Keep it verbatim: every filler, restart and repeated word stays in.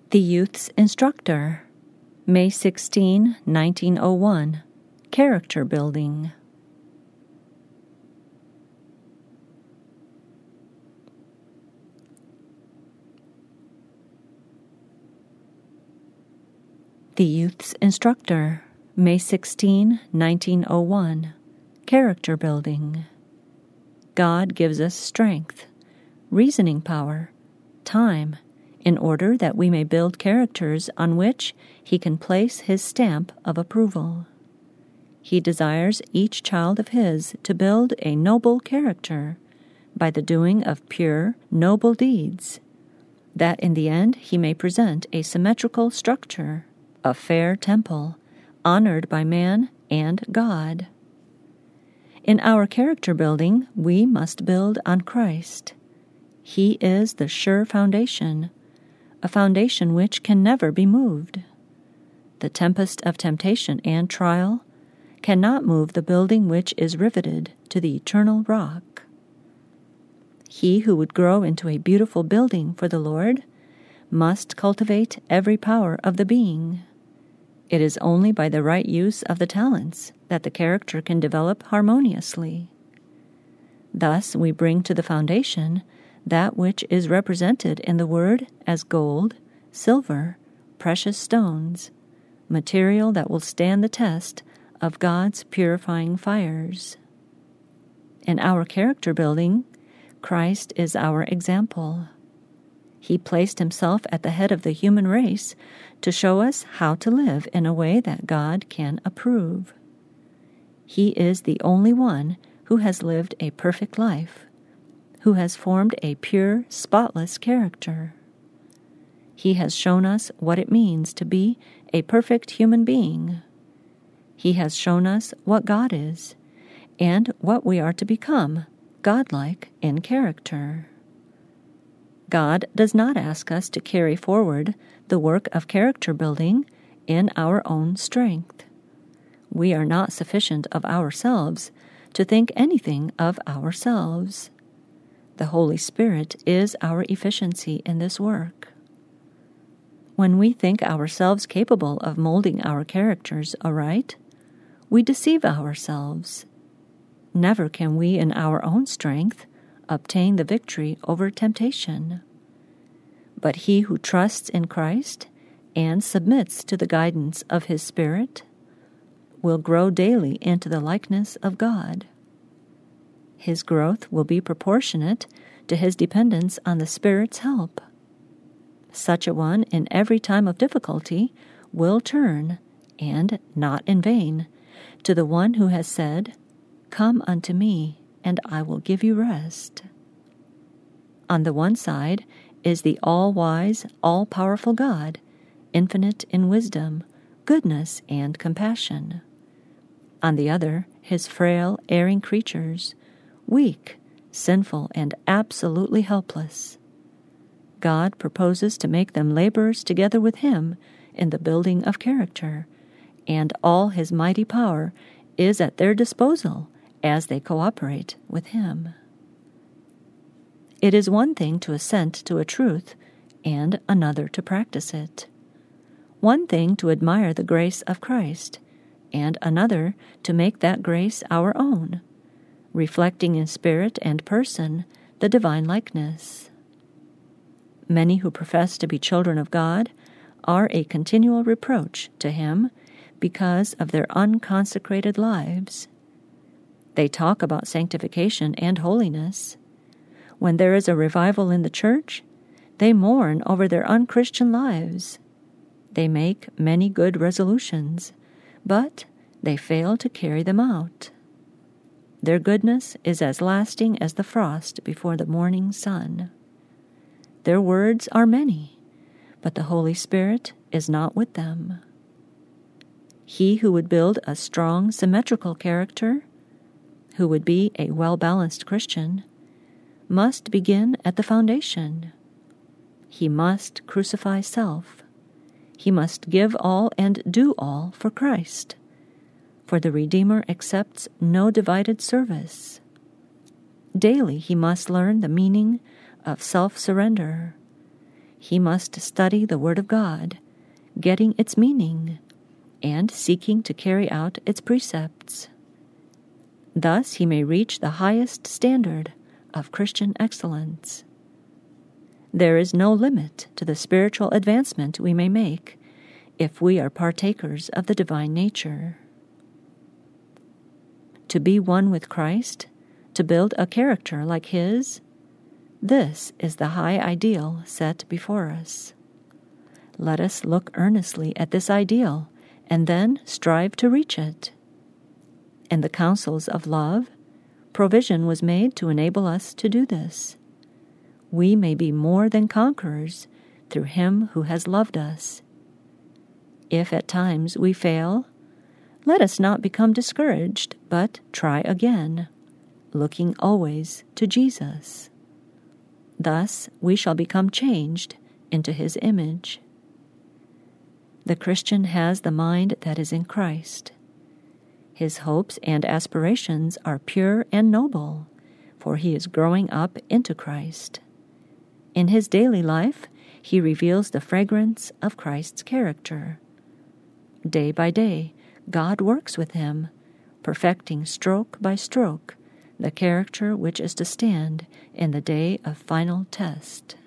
The Youth's Instructor, May sixteenth, nineteen oh one, Character Building. The Youth's Instructor, May sixteenth, nineteen oh one, Character Building. God gives us strength, reasoning power, time, in order that we may build characters on which He can place His stamp of approval. He desires each child of His to build a noble character by the doing of pure, noble deeds, that in the end He may present a symmetrical structure, a fair temple, honored by man and God. In our character building, we must build on Christ. He is the sure foundation, a foundation which can never be moved. The tempest of temptation and trial cannot move the building which is riveted to the eternal rock. He who would grow into a beautiful building for the Lord must cultivate every power of the being. It is only by the right use of the talents that the character can develop harmoniously. Thus we bring to the foundation that which is represented in the Word as gold, silver, precious stones, material that will stand the test of God's purifying fires. In our character building, Christ is our example. He placed Himself at the head of the human race to show us how to live in a way that God can approve. He is the only one who has lived a perfect life, who has formed a pure, spotless character. He has shown us what it means to be a perfect human being. He has shown us what God is, and what we are to become, godlike in character. God does not ask us to carry forward the work of character building in our own strength. We are not sufficient of ourselves to think anything of ourselves. The Holy Spirit is our efficiency in this work. When we think ourselves capable of molding our characters aright, we deceive ourselves. Never can we in our own strength obtain the victory over temptation. But he who trusts in Christ and submits to the guidance of His Spirit will grow daily into the likeness of God. His growth will be proportionate to his dependence on the Spirit's help. Such a one in every time of difficulty will turn, and not in vain, to the one who has said, "Come unto me, and I will give you rest." On the one side is the all-wise, all-powerful God, infinite in wisdom, goodness, and compassion. On the other, His frail, erring creatures, weak, sinful, and absolutely helpless. God proposes to make them laborers together with Him in the building of character, and all His mighty power is at their disposal as they cooperate with Him. It is one thing to assent to a truth, and another to practice it. One thing to admire the grace of Christ, and another to make that grace our own, reflecting in spirit and person the divine likeness. Many who profess to be children of God are a continual reproach to Him because of their unconsecrated lives. They talk about sanctification and holiness. When there is a revival in the church, they mourn over their unchristian lives. They make many good resolutions, but they fail to carry them out. Their goodness is as lasting as the frost before the morning sun. Their words are many, but the Holy Spirit is not with them. He who would build a strong, symmetrical character, who would be a well-balanced Christian, must begin at the foundation. He must crucify self. He must give all and do all for Christ, for the Redeemer accepts no divided service. Daily he must learn the meaning of self-surrender. he must study the Word of God, getting its meaning, and seeking to carry out its precepts. Thus he may reach the highest standard of Christian excellence. There is no limit to the spiritual advancement we may make if we are partakers of the divine nature. To be one with Christ, to build a character like His, this is the high ideal set before us. Let us look earnestly at this ideal and then strive to reach it. In the counsels of love, provision was made to enable us to do this. We may be more than conquerors through Him who has loved us. If at times we fail, let us not become discouraged, but try again, looking always to Jesus. Thus we shall become changed into His image. The Christian has the mind that is in Christ. His hopes and aspirations are pure and noble, for he is growing up into Christ. In his daily life, he reveals the fragrance of Christ's character. Day by day, God works with him, perfecting stroke by stroke the character which is to stand in the day of final test.